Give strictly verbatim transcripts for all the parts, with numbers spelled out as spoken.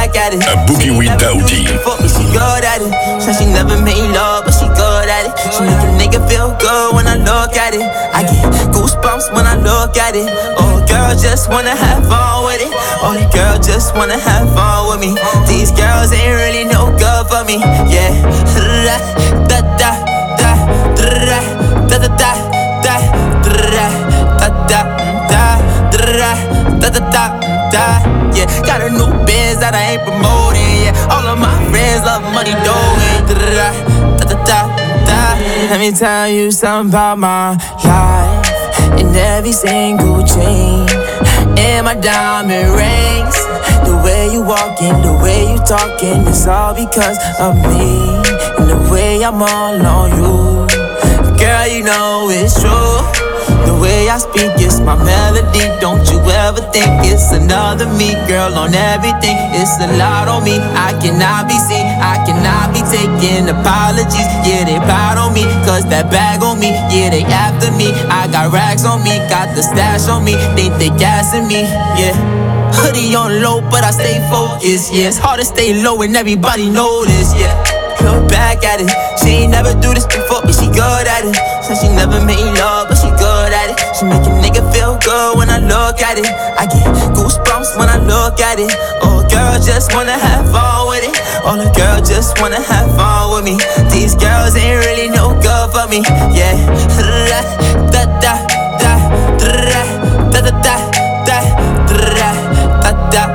back at it. A Boogie with Daoudi. Fuck me, she good at it. Said she never made love, but she good at it. She make a nigga feel good when I look at it. I get goosebumps when I look at it. Oh, girl just wanna have fun with it. Oh, the girl just wanna have fun with me. These girls ain't really no good for me. Yeah. Da da da da da da da da da da da da da da da. Yeah, got a new biz that I ain't promoting. Yeah, all of my friends love money doing. Da da da da da. Let me tell you something about my life. In every single chain, and my diamond rings. The way you walking, the way you talking, it's all because of me. And the way I'm all on you, girl, you know it's true. The way I speak is my melody. Don't you ever think it's another me, girl, on everything. It's a lot on me. I cannot be seen, I cannot be taking apologies. Yeah, they proud on me, cause that bag on me. Yeah, they after me. I got racks on me, got the stash on me. Think they gassing me, yeah. Hoodie on low, but I stay focused, yeah. It's hard to stay low and everybody know this, yeah. Look back at it, she ain't never do this before, but she good at it. Said she never made love, but she good at it. She make a nigga feel good when I look at it. I get goosebumps when I look at it. Oh, girl just wanna have fun with it. Oh, the girl just wanna have fun with me. These girls ain't really no good for me, yeah. Da da da da da da da da da da da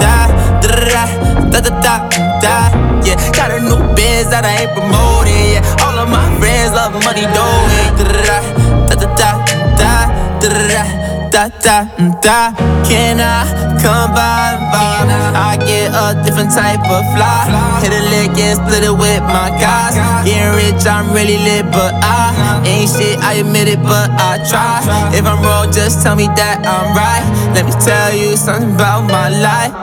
da da da da. Yeah, got a new biz that I ain't promoting. Yeah, all of my friends love money doing. Da da da da da da da da. Can I come by? by? I get a different type of fly. Hit a lick and split it with my guys. Getting rich, I'm really lit, but I ain't shit. I admit it, but I try. If I'm wrong, just tell me that I'm right. Let me tell you something about my life.